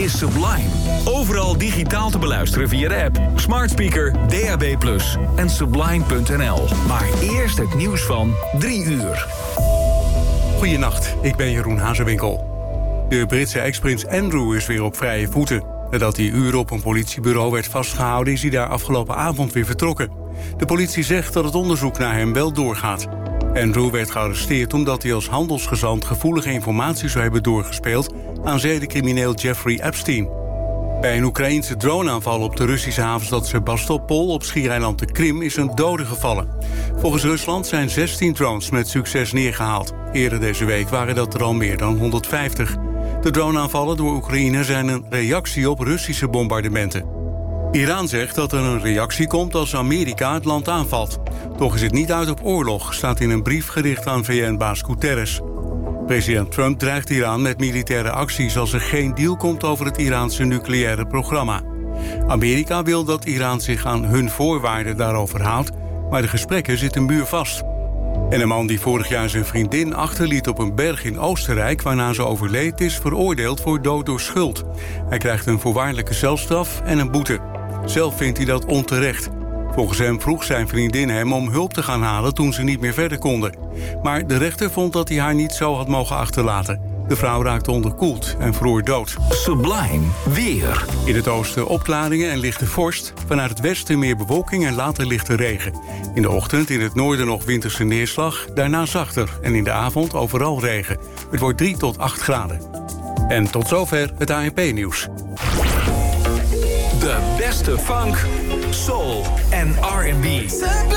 is Sublime. Overal digitaal te beluisteren via de app, smart speaker, DAB+, en sublime.nl. Maar eerst het nieuws van 3 uur. Goedenacht, ik ben Jeroen Hazewinkel. De Britse ex-prins Andrew is weer op vrije voeten. Nadat hij uren op een politiebureau werd vastgehouden, is hij daar afgelopen avond weer vertrokken. De politie zegt dat het onderzoek naar hem wel doorgaat. Andrew werd gearresteerd omdat hij als handelsgezant gevoelige informatie zou hebben doorgespeeld aan zedencrimineel Jeffrey Epstein. Bij een Oekraïense droneaanval op de Russische havenstad Sebastopol op schiereiland de Krim is een dode gevallen. Volgens Rusland zijn 16 drones met succes neergehaald. Eerder deze week waren dat er al meer dan 150. De droneaanvallen door Oekraïne zijn een reactie op Russische bombardementen. Iran zegt dat er een reactie komt als Amerika het land aanvalt. Toch is het niet uit op oorlog, staat in een brief gericht aan VN-baas Guterres. President Trump dreigt Iran met militaire acties als er geen deal komt over het Iraanse nucleaire programma. Amerika wil dat Iran zich aan hun voorwaarden daarover houdt, maar de gesprekken zitten muurvast. En een man die vorig jaar zijn vriendin achterliet op een berg in Oostenrijk, waarna ze overleed, is veroordeeld voor dood door schuld. Hij krijgt een voorwaardelijke celstraf en een boete. Zelf vindt hij dat onterecht. Volgens hem vroeg zijn vriendin hem om hulp te gaan halen toen ze niet meer verder konden. Maar de rechter vond dat hij haar niet zo had mogen achterlaten. De vrouw raakte onderkoeld en vroor dood. Sublime weer. In het oosten opklaringen en lichte vorst. Vanuit het westen meer bewolking en later lichte regen. In de ochtend in het noorden nog winterse neerslag. Daarna zachter en in de avond overal regen. Het wordt 3 tot 8 graden. En tot zover het ANP-nieuws. De beste funk, soul en R&B.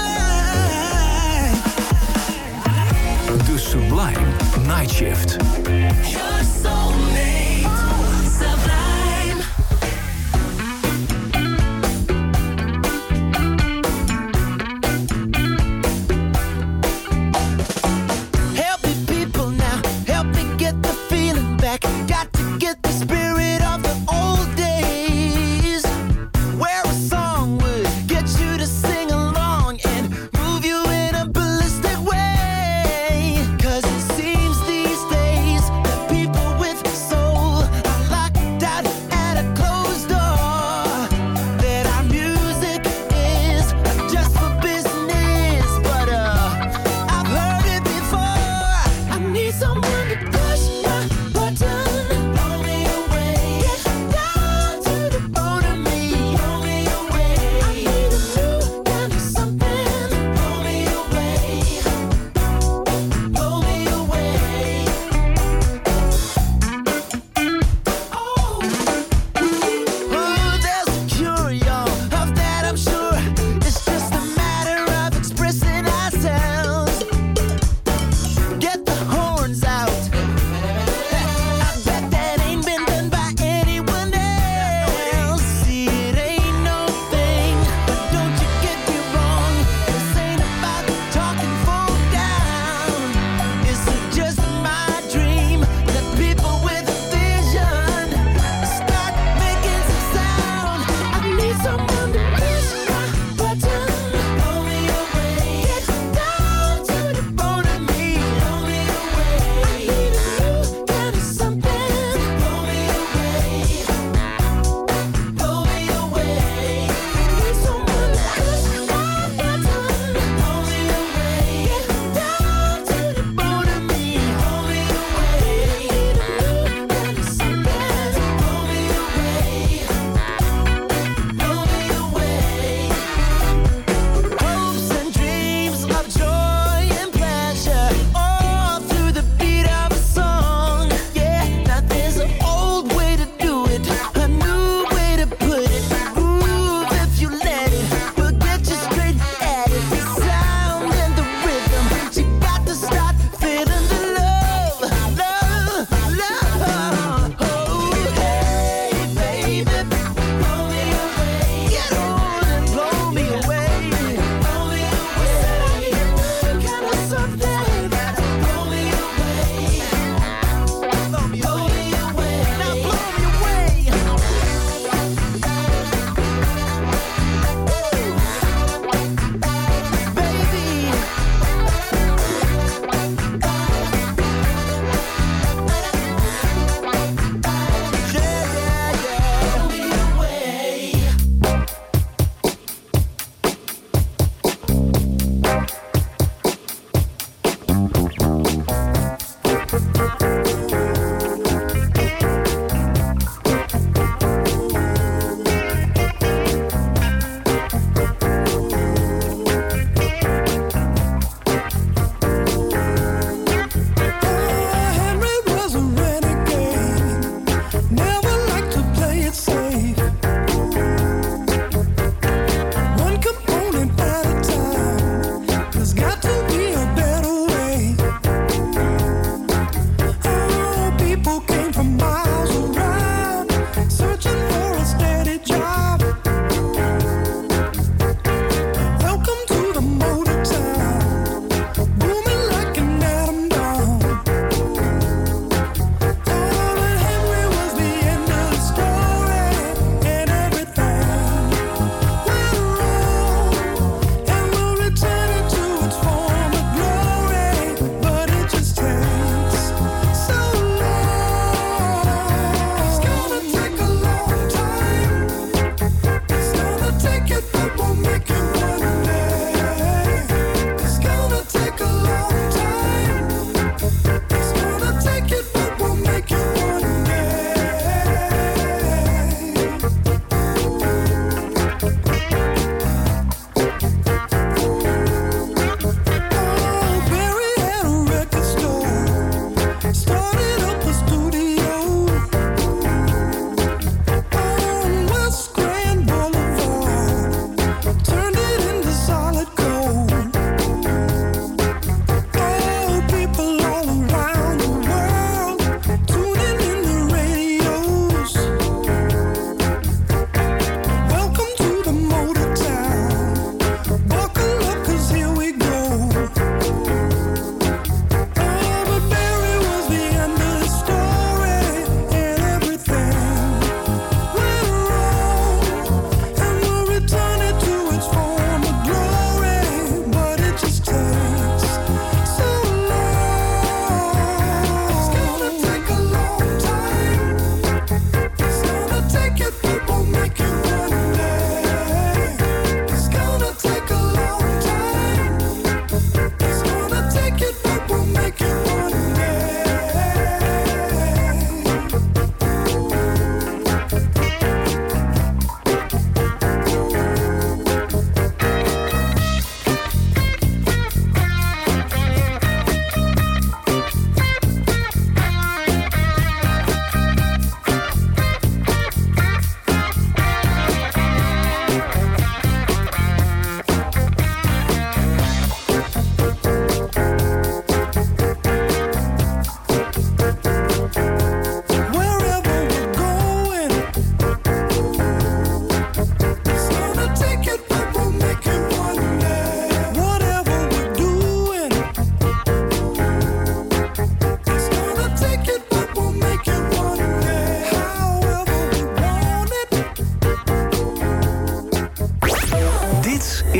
De Sublime Night Shift. Your soulmate, Sublime. Help me people now, help me get the feeling back. Got to get the spirit of the old days, where a song would get you to sing along and move you in a ballistic way. 'Cause it seems these days that people with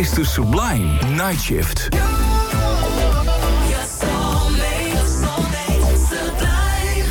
is de Sublime Night Shift. Your soulmate, Sublime.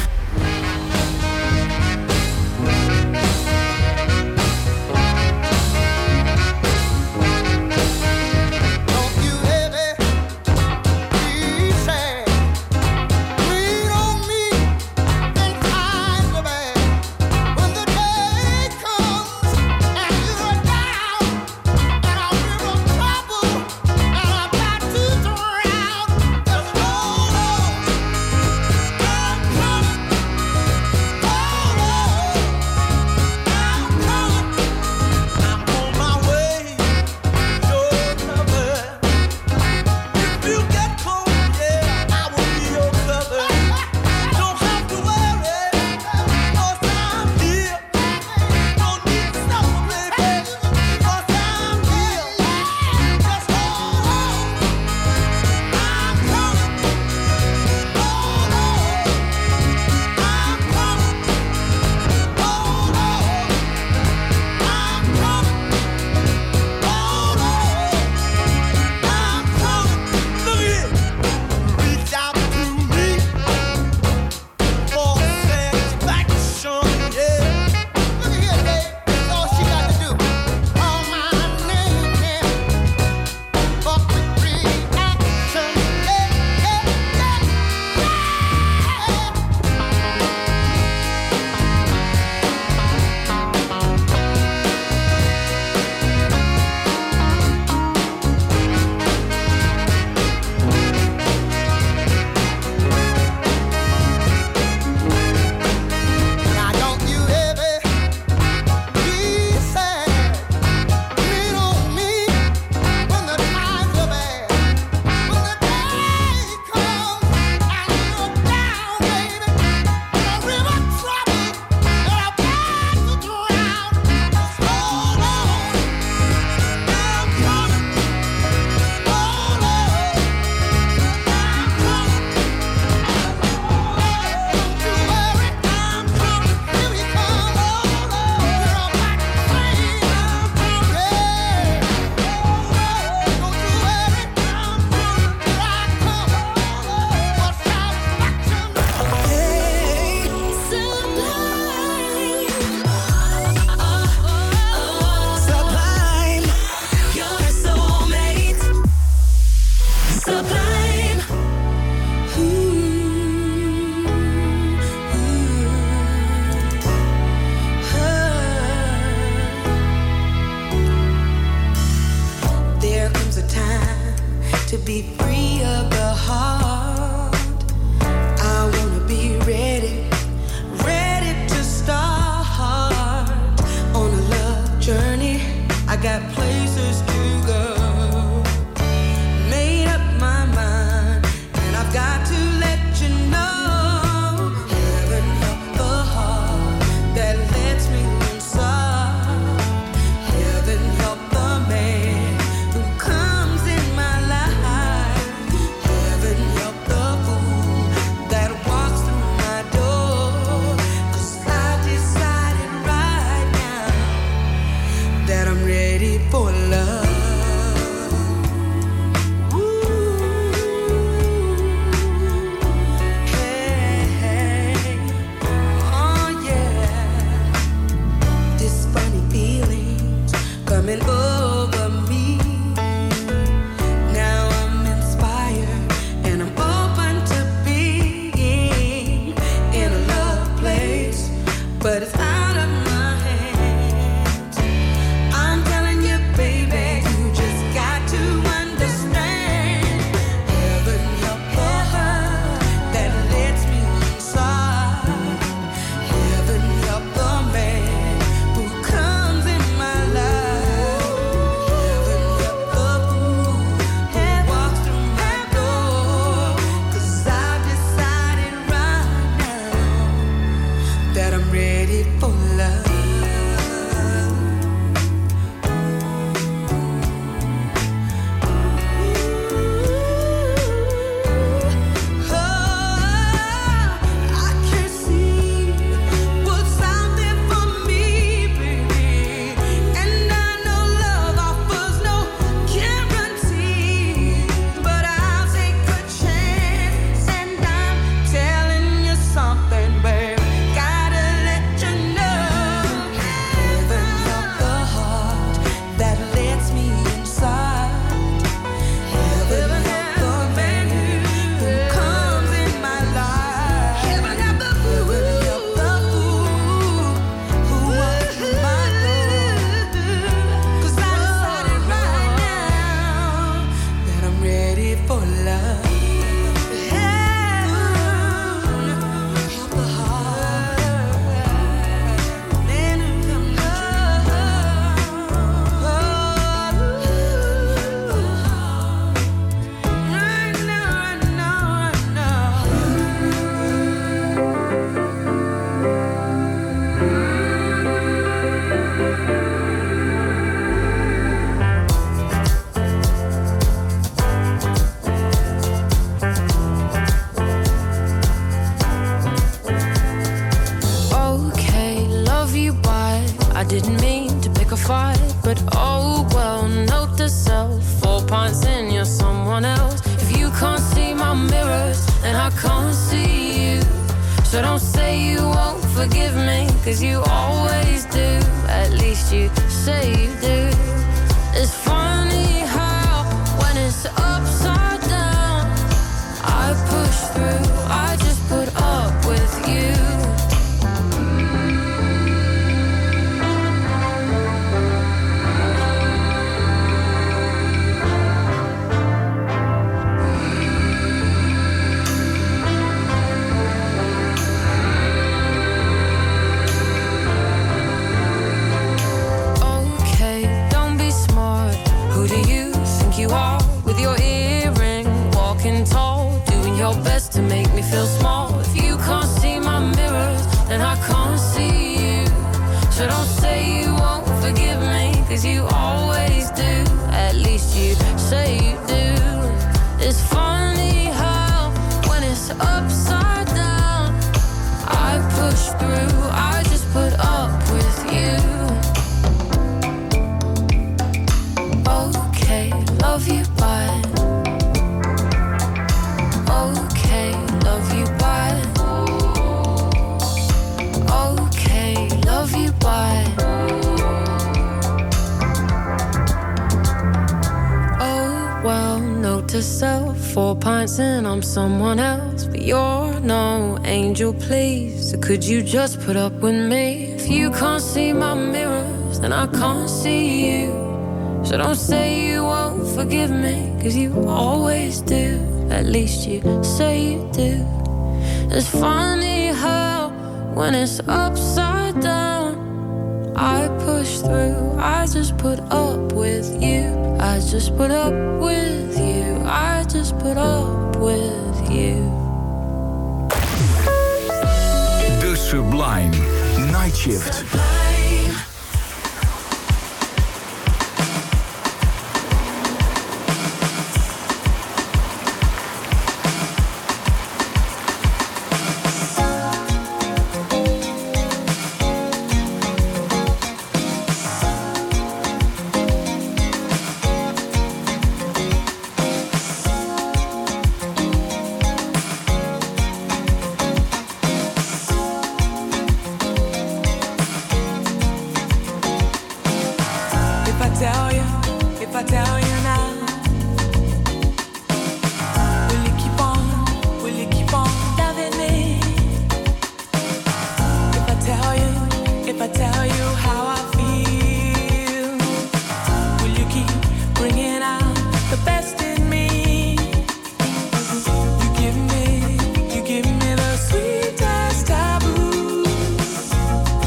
Don't you ever be sad. Lean on me in times of bad. When the day comes and you're down and I'm in trouble and I've got to drown, just hold on. I'm coming. Hold on. I'm coming. I'm on my way. Your cover. If you get cold, yeah, I will be your cover. Don't have to worry, 'cause I'm here. Don't need to suffer, baby, 'cause I'm here. Just hold on. I'm coming. Hold on. I'm coming. Hold on. I'm coming. Hold on. I'm coming. Look here. Reach out to me for satisfaction, yeah. Look here, babe. That's all she got to do. Call my name, yeah. For quick reaction, yeah, yeah, yeah, Now don't you ever be sad. Lean on me when the times are bad. When the day comes and you're down, baby, in a river trouble and I've got to drown. Just hold on. I'm coming. Hold on. I'm coming. Don't you worry, I'm coming. Here we come, hold on. We're on my train, I'm coming. Yeah. Don't you worry, I'm coming. Here I come, hold on. For satisfaction. Sublime. Your soulmate. Sublime. There comes a time to be free of the heart. I wanna be ready, ready to start on a love journey. I got places to go. Made up my mind, and I've got to let you know. Heaven help the heart that lets me inside. Heaven help the man who comes in my life. Heaven help the fool that walks through my door. 'Cause I decided right now that I'm ready for love. Hey, hey. Oh yeah. This funny feeling's coming over me. Now I'm inspired and I'm open to being in a love place, but it's out of my hands. I'm telling you, baby, you just got to understand. Heaven help the heart that lets me inside. Heaven help the man who comes in my life. Heaven help the fool who walks through my door. 'Cause I've decided right now that I'm ready for love. I can see what's out there for me, baby, and I know love offers no guarantee. didn't mean to pick a fight, but oh well, note to self, 4 pints in, you're someone else. If you can't see my mirrors, then I can't see you. So don't say you won't forgive me, 'cause you always do. At least you say you do. It's funny how when it's upside down, I push through, I just put up with you. You are with your earring, walking tall, doing your best to make me feel small. If you can't see my mirrors, then I can't see you. So don't say you won't forgive me, 'cause you always do. At least you say you do. It's funny how when it's upside down, I push through, I just put up with you. Okay, love you, but okay, love you, but okay, love you, but oh well, note to self, 4 pints in, I'm someone else, but you're no angel, please. So could you just put up with me? If you can't see my mirrors, then I can't see you. So don't say you won't forgive me, 'cause you always do. At least you say you do. It's funny how when it's upside down, I push through, I just put up with you. I just put up with you. I just put up with you. The Sublime Night Shift.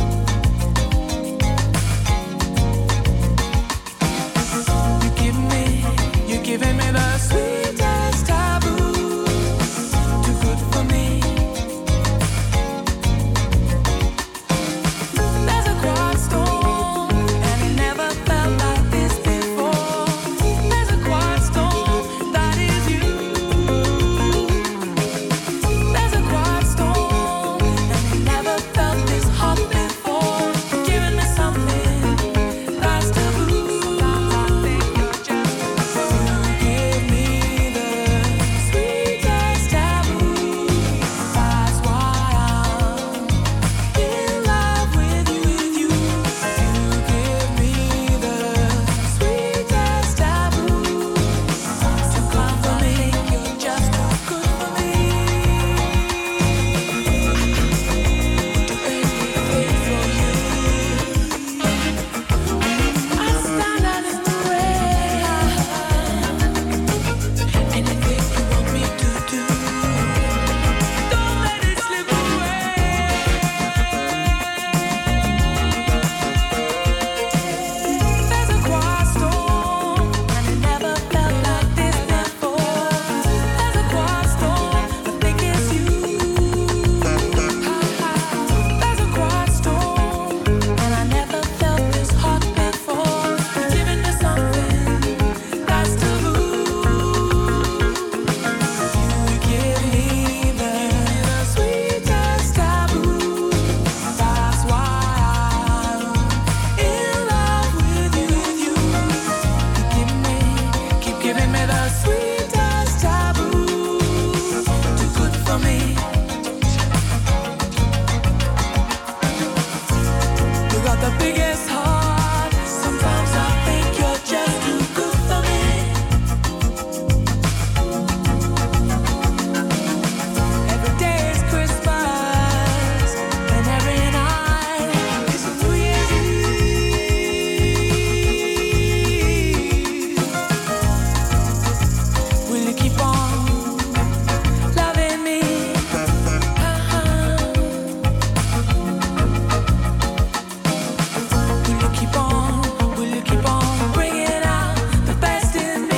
Give me the biggest heart. Sometimes I think you're just too good for me. Every day is Christmas, and every night is New Year's Eve. Will you keep on loving me? Will you keep on bringing out the best in me?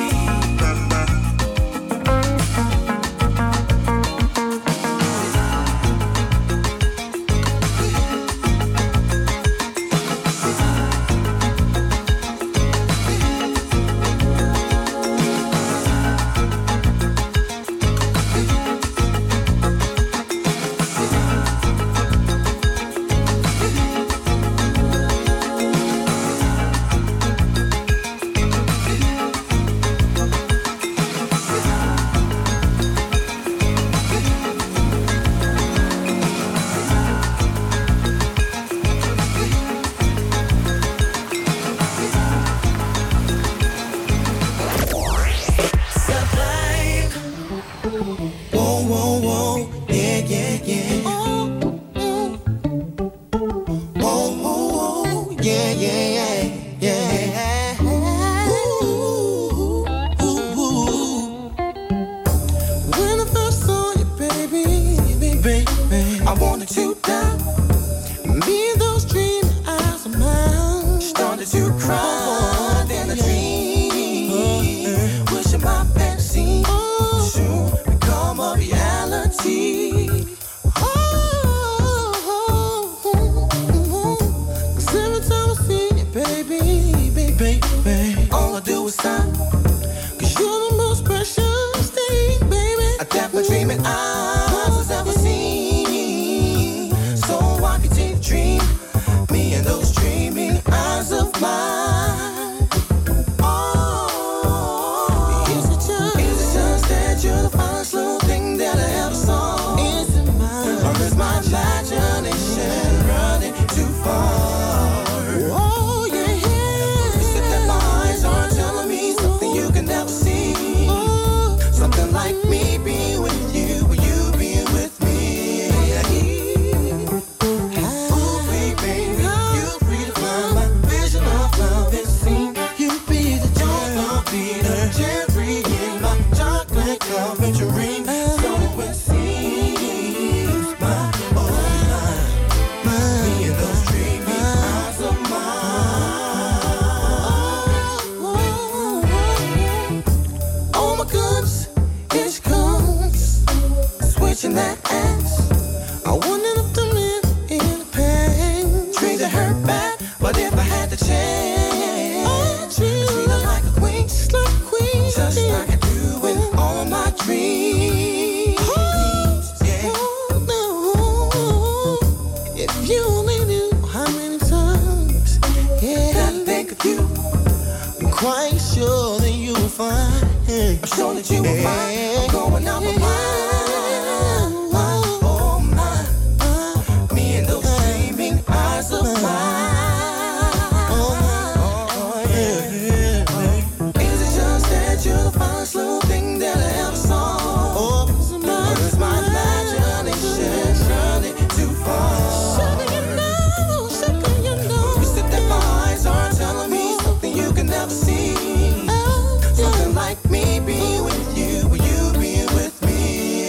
Sublime. Whoa, whoa, whoa, yeah, yeah, yeah. Whoa, whoa, whoa, yeah, yeah, yeah, yeah. Ooh, ooh, ooh. When I first saw you, baby, I wanted you down. Me and those dream eyes of mine started to cry. Then I dreamed, wishing my fantasy soon become a reality. Cause every time I see you, baby, all I do is sigh. Cause you're the most precious thing, baby, that my dreaming eyes has ever seen. So I continue to dream, me and those dreaming eyes of mine. Oh, is it just that you're the finest little thing that I ever saw? Is it mine? Or is my imagination running too far? Oh, yeah, yeah. Is it that my eyes are telling me something you can never see? Something like me being with you, or you being with me. Ooh, baby, you redefine my vision of love and scene. You be the joy, I'll be the cherry in my chocolate covered dream. So it seems my me and those dreamy eyes of mine. Oh my goodness, here she comes, switching that ass. I wonder if the men in the past treated her bad, but if I had the chance, treat her like a queen, just like I do in all my dreams. Yeah. No, if you only knew how many times, yeah, that I think of you, I'm quite sure that you will find. I'm sure that you will find. I'm going out my mind. Oh my, me and those dreaming eyes of mine. Oh yeah. Is it just that you're the finest little thing that I ever saw? Or is my imagination running too far? Is it that my eyes are telling me something you can never see? Something like me being with you, or you being with me.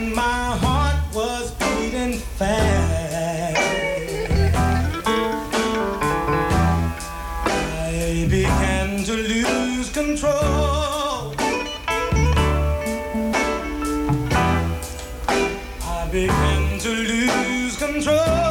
and my heart was beating fast. I began to lose control. I began to lose control.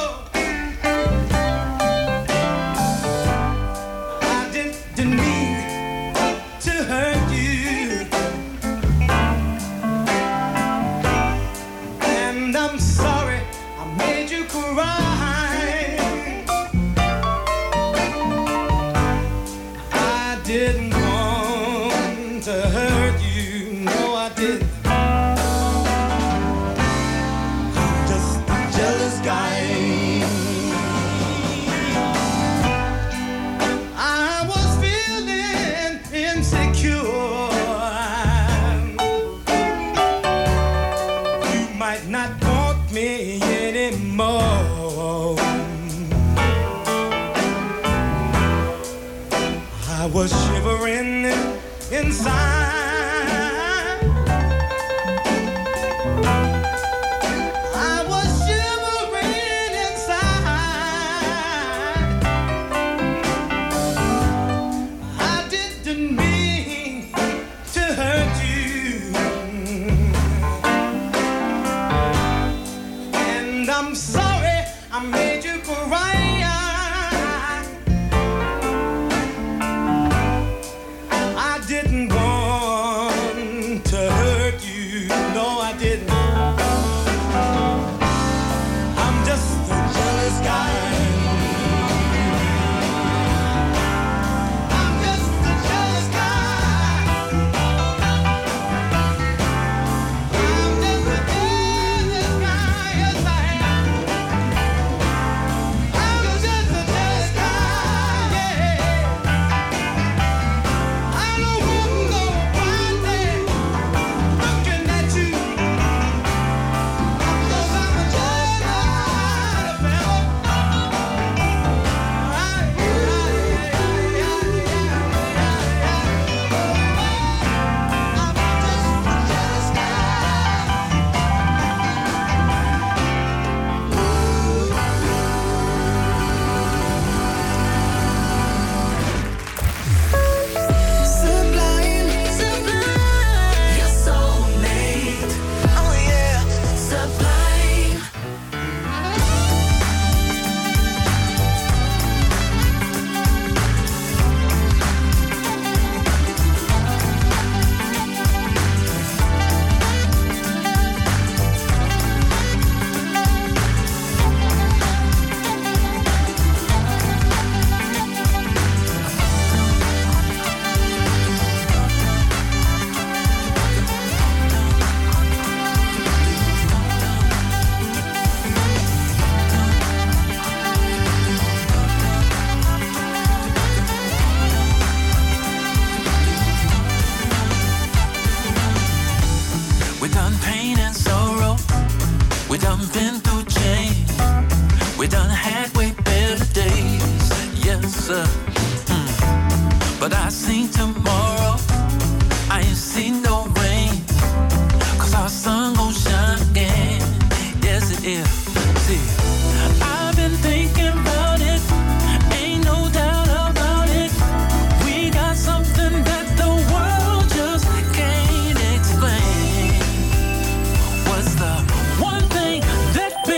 I was shivering inside. I was shivering inside. I didn't mean to hurt you, and I'm sorry I made you cry. But I seen tomorrow, I ain't seen no rain, 'cause our sun gon' shine again. Yes it is. See, I've been thinking about it, ain't no doubt about it. We got something that the world just can't explain. What's the one thing that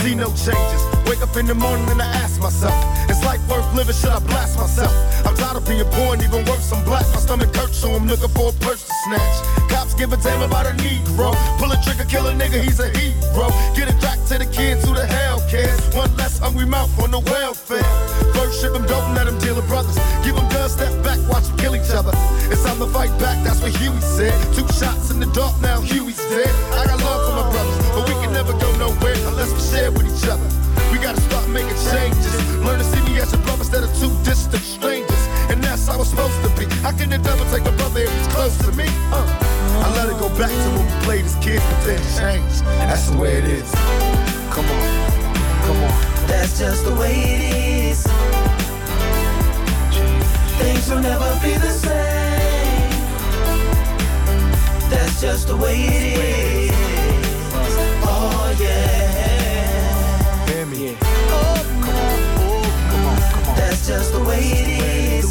see no changes. Wake up in the morning and I ask myself, is life worth living? Should I blast myself? I'm tired of being poor and even worse, I'm black. My stomach hurts, so I'm looking for a purse to snatch. Cops give a damn about a Negro. Pull a trigger, kill a nigga, he's a hero. Get it back to the kids who the hell cares. One less hungry mouth on the welfare. First ship them, don't let them deal with brothers. Give them guns, step back, watch them kill each other. It's time to fight back, that's what Huey said. 2 shots in the dark, now Huey's dead. I got love for my brothers, but we can never go nowhere unless we share with each other. We gotta start making changes. Learn to see me as a brother instead of 2 distant strangers. And that's how it's supposed to be. How can the devil take a brother if he's close to me? I let it go back to when we played as kids, but then change. That's the way it is. Come on, come on. That's just the way it is. Things will never be the same. That's just the way it is. Oh yeah. Hear me. Oh, come on. Oh, come on, come on. That's just the way it is.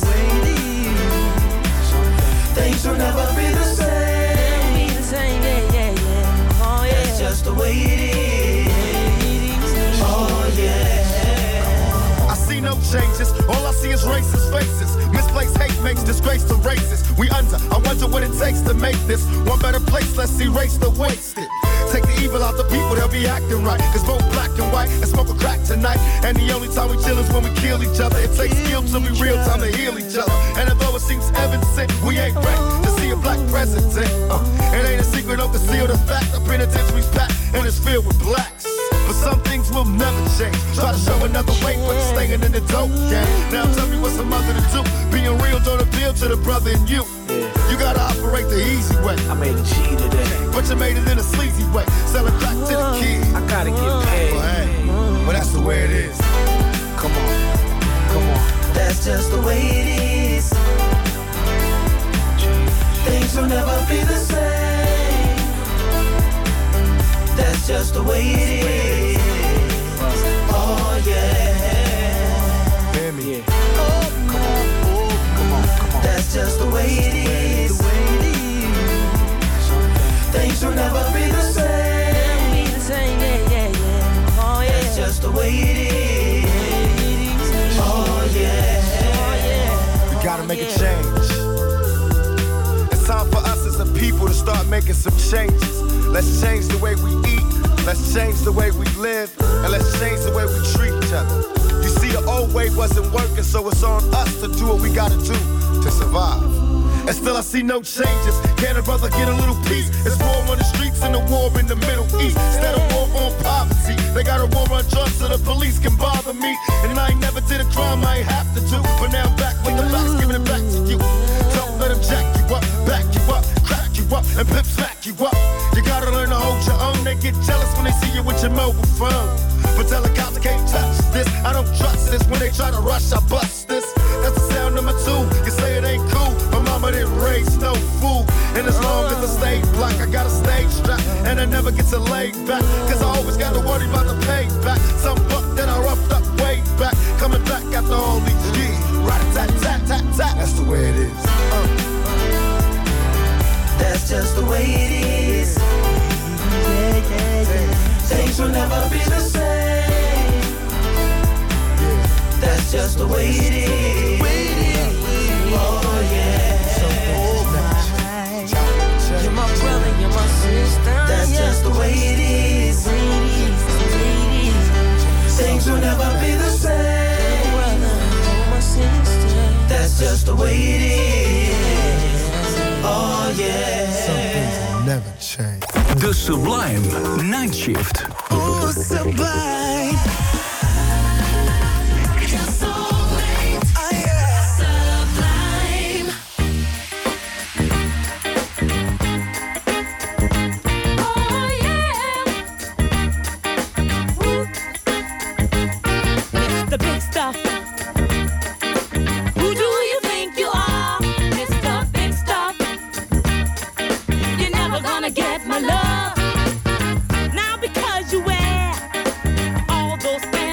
Things will never be the same. Yeah, yeah, yeah. Oh yeah. That's just the way it is. Oh yeah. I see no changes, all I see is racist faces. Misplaced hate makes disgrace to races. We under, I wonder what it takes to make this one better place. Let's erase the wasted. Take the evil out the people, they'll be acting right. Cause both black and white and smoke a crack tonight. And the only time we chill is when we kill each other. It takes skill to be real time to heal each other. And although it seems evident, we ain't ready to see a black president. It ain't a secret, don't conceal the fact. The penitentiary's packed and it's filled with blacks. But some things will never change. Try to show another way, but it's staying in the dope game. Now tell me what's a mother to do. Being real don't appeal to the brother in you. You gotta operate the easy way. I made a G today, but you made it in a sleazy way. Sell it back to the kids. I gotta get paid. Well, hey, well that's the way it is. Come on, come on. That's just the way it is. Things will never be the same. That's just the way it is. Oh yeah. Hear me. Oh, come on. Oh, come on, come on. That's just the way it is. Things will never be the same. Yeah, yeah, yeah. Oh yeah. That's just the way it is. Oh yeah. Oh yeah. We gotta make a change. It's time for us as a people to start making some changes. Let's change the way we eat. Let's change the way we live. And let's change the way we treat each other. You see, the old way wasn't working, so it's on us to do what we gotta do to survive. And still I see no changes. Can a brother get a little peace? It's war on the streets and a war in the Middle East. Instead of war on poverty, they got a war on drugs so the police can bother me. And I ain't never did a crime I ain't have to do. But now I'm back with the facts, giving it back to you. Don't let them jack you up, back you up, crack you up, and pimp smack you up. You gotta learn to hold your own. They get jealous when they see you with your mobile phone. But tell the cops I can't touch this. I don't trust this. When they try to rush, I bust this. That's the sound number 2. You say it ain't cool. My mama didn't raise no fool. And as long as I stay black, I got a stage strap. And I never get to lay back. Cause I always got to worry about the payback. Some buck that I roughed up way back. Coming back after all these years. Rat-a-tat-tat-tat-tat. That's the way it is. That's just the way it is. Yeah, yeah, yeah. Things will never be the same. That's just the way it is. Oh yeah. You're my brother, you're my sister. That's just the way it is. Things will never be the same. That's just the way it is. Oh yeah. Some things will never change. The Sublime Night Shift. Oh, Sublime. Get my love now because you wear all those fancy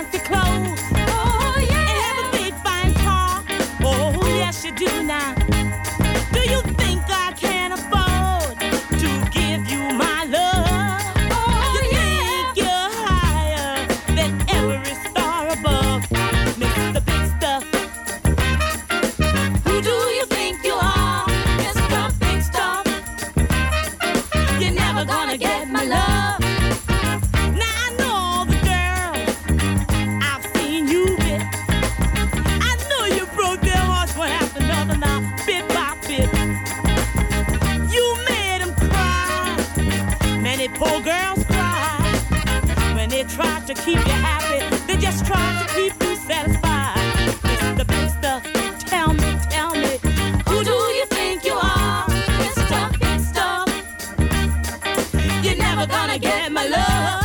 keep you happy. They just try to keep you satisfied. Mr. Big Stuff, tell me, who do you think you are? Mr. Big Stuff, you're never gonna get my love.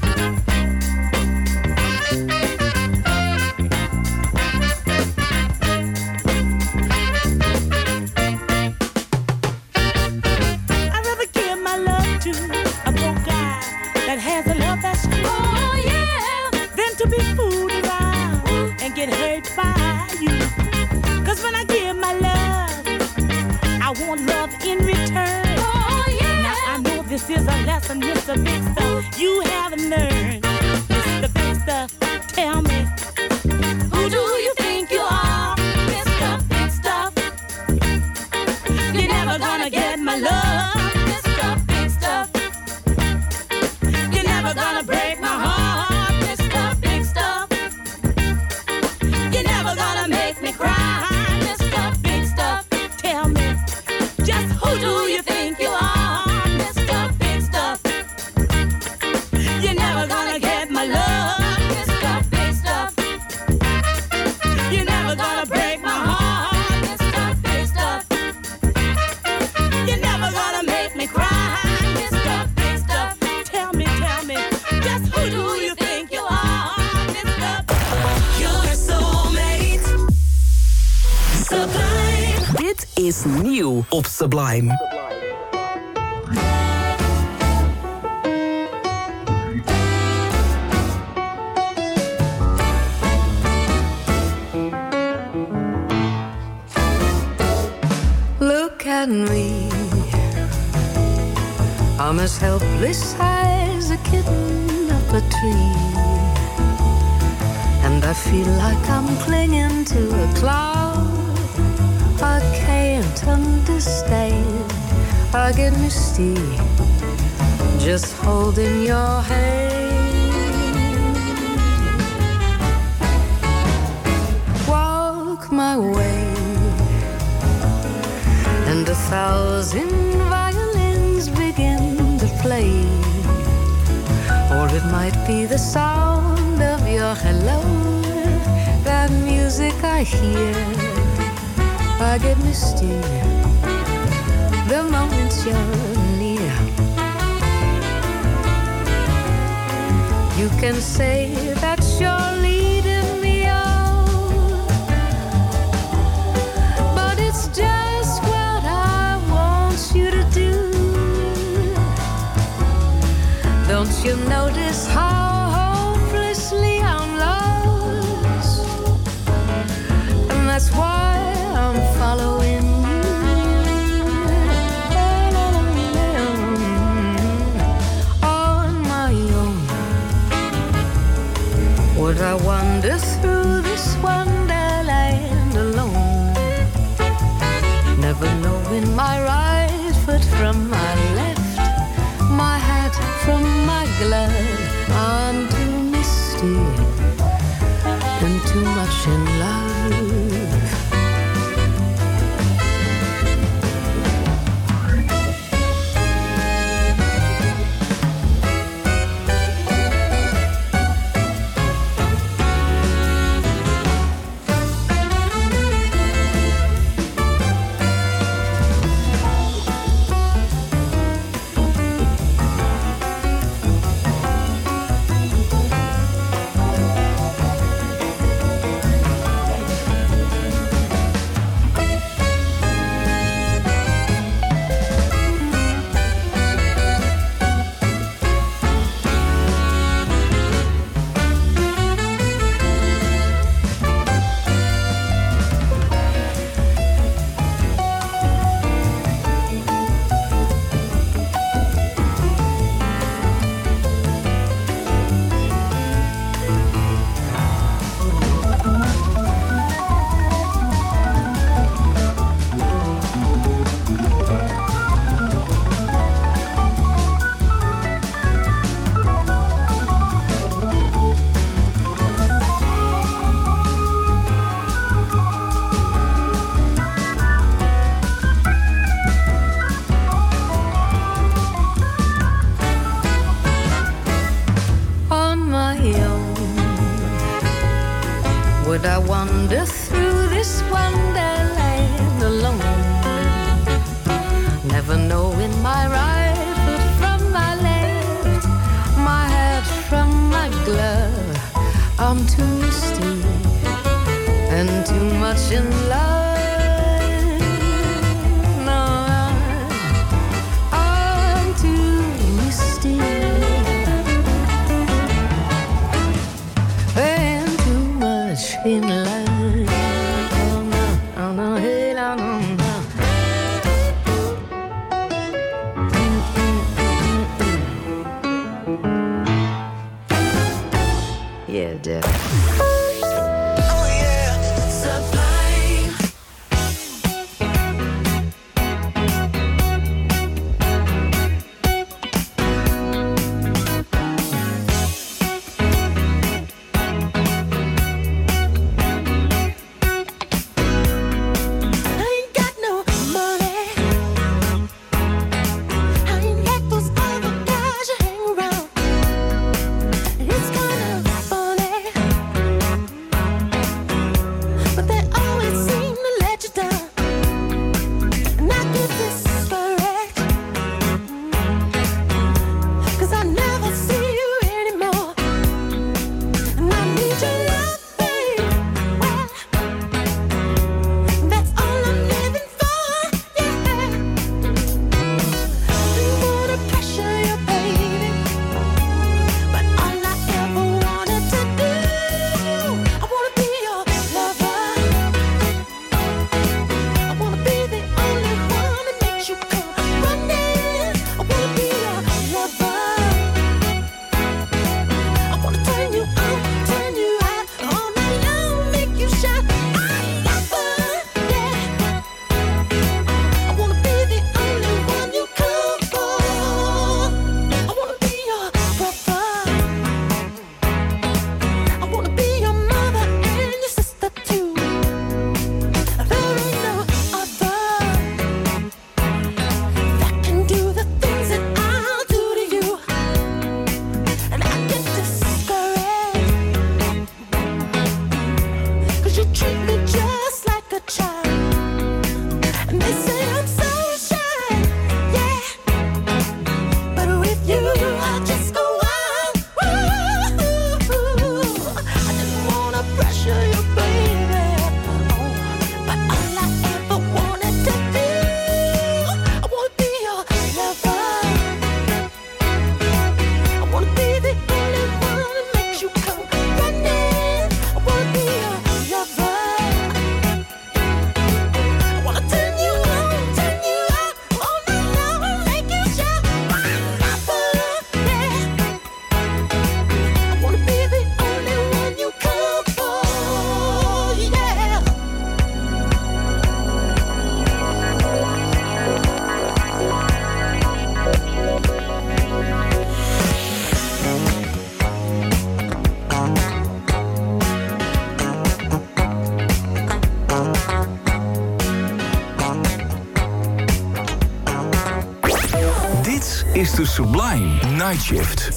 I'd rather give my love to a broke guy that has a love that's oh yeah, than to be fooled around and get hurt by you. 'Cause when I give my love, I want love in return. Oh yeah. Now I know this is a lesson, Mr. Big Stuff, you haven't learned. Mr. Big Stuff, tell me, who do you think you are? Mr. Big Stuff, you're never gonna get my love. Mr. Big Stuff, you're never gonna break my heart. Mr. Big Stuff, you're never gonna make me cry. Mr. Big Stuff, tell me, just who do you think you are? Mr. Big Stuff, you're never gonna get my love. Mr. Big Stuff, you're never gonna break my heart. Mr. Big Stuff, you're never gonna make me cry. Mr. Big Stuff, tell me, just who do you think you are? Mr. Your soulmate. Sublime. Dit is nieuw op Sublime. Look at me, I'm as helpless as a kitten up a tree, and I feel like I'm clinging to a cloud. I can't understand, I get misty just holding your hand. Walk my way, and 1,000 violins begin to play. Or it might be the sound of your hello, that music I hear. I get misty the moment you're near. You can say that you're leading me on, but it's just what I want you to do. Don't you notice how hopelessly I'm lost? And that's why I'm following you. On my own, would I wander through this wonderland alone, never knowing my right foot from my left, my hat from my glove? I'm too misty and too much in love. kid. Is de Sublime Night Shift.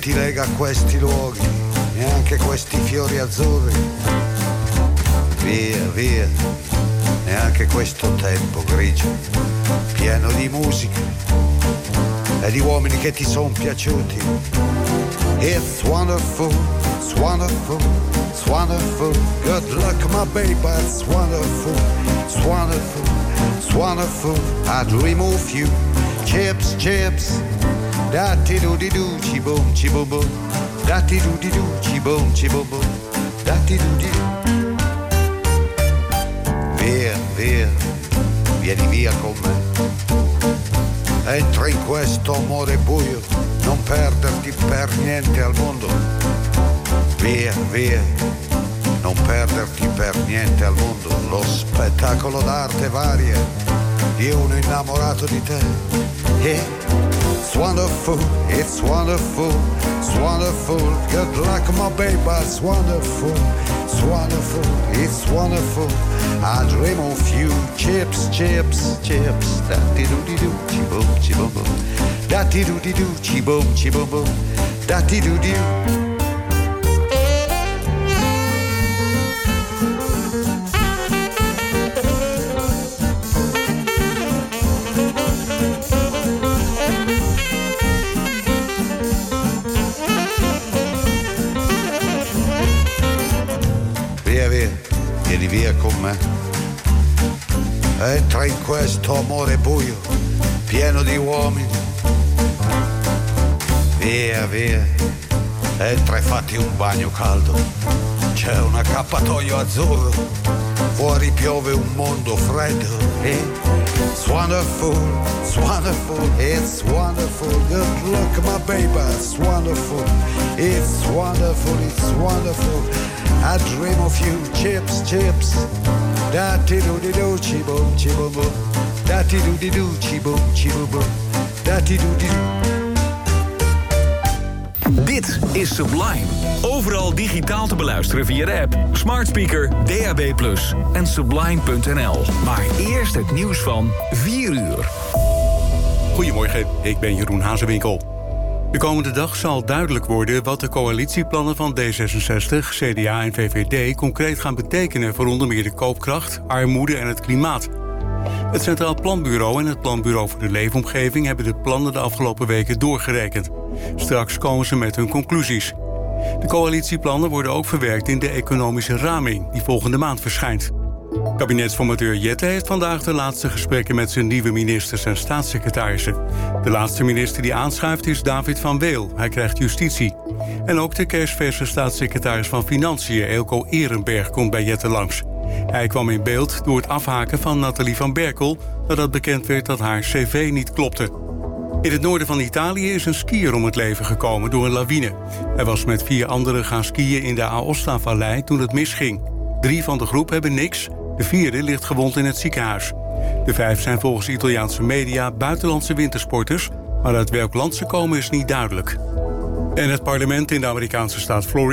ti lega a questi luoghi, neanche questi fiori azzurri. Via, via, neanche questo tempo grigio, pieno di musica e di uomini che ti son piaciuti. It's wonderful, it's wonderful, it's wonderful. Good luck, my baby, it's wonderful, it's wonderful, it's wonderful. I dream of you, chips, chips. Da-ti-do-di-do, chi-boom, chi-boom-boom. Da-ti-do-di-do, chi-boom, chi-boom-boom. Da-ti-do-di-do. Via, via, vieni via con me. Entra in questo amore buio, non perderti per niente al mondo. Via, via, non perderti per niente al mondo. Lo spettacolo d'arte varia di uno innamorato di te. It's wonderful, it's wonderful, it's wonderful. Good luck, my baby, it's wonderful, it's wonderful, it's wonderful. I dream of you, chips, chips, chips. Da-ti-do-di-do, chi-boom, chi-boom-boom. Da-ti-do-di-do, chi-boom, chi-boom-boom. Da-ti-do-di-do. Vieni via con me. Entra in questo amore buio, pieno di uomini. Via, via, entra e fatti un bagno caldo. C'è un accappatoio azzurro, fuori piove un mondo freddo. It's wonderful, it's wonderful, it's wonderful. Good luck, my baby, it's wonderful, it's wonderful, it's wonderful. I dream of you, chips, chips. Da-ti-do-di-do, chi-boom, chi-boom-boom. Da-ti-do-di-do, chi-boom, chi-boom-boom. Da-ti-do-di-do. Dit is Sublime. Overal digitaal te beluisteren via de app, smart speaker, DAB+ en sublime.nl. Maar eerst het nieuws van 4 uur. Goedemorgen, ik ben Jeroen Hazewinkel. De komende dag zal duidelijk worden wat de coalitieplannen van D66, CDA en VVD concreet gaan betekenen voor onder meer de koopkracht, armoede en het klimaat. Het Centraal Planbureau en het Planbureau voor de Leefomgeving hebben de plannen de afgelopen weken doorgerekend. Straks komen ze met hun conclusies. De coalitieplannen worden ook verwerkt in de economische raming die volgende maand verschijnt. Kabinetsformateur Jette heeft vandaag de laatste gesprekken met zijn nieuwe ministers en staatssecretarissen. De laatste minister die aanschuift is David van Weel. Hij krijgt justitie. En ook de kerstverse staatssecretaris van Financiën, Eelco Ehrenberg, komt bij Jette langs. Hij kwam in beeld door het afhaken van Nathalie van Berkel, nadat bekend werd dat haar cv niet klopte. In het noorden van Italië is een skier om het leven gekomen door een lawine. Hij was met 4 anderen gaan skiën in de Aosta-vallei toen het misging. 3 van de groep hebben niks, de 4e ligt gewond in het ziekenhuis. De 5 zijn volgens Italiaanse media buitenlandse wintersporters, maar uit welk land ze komen is niet duidelijk. En het parlement in de Amerikaanse staat Florida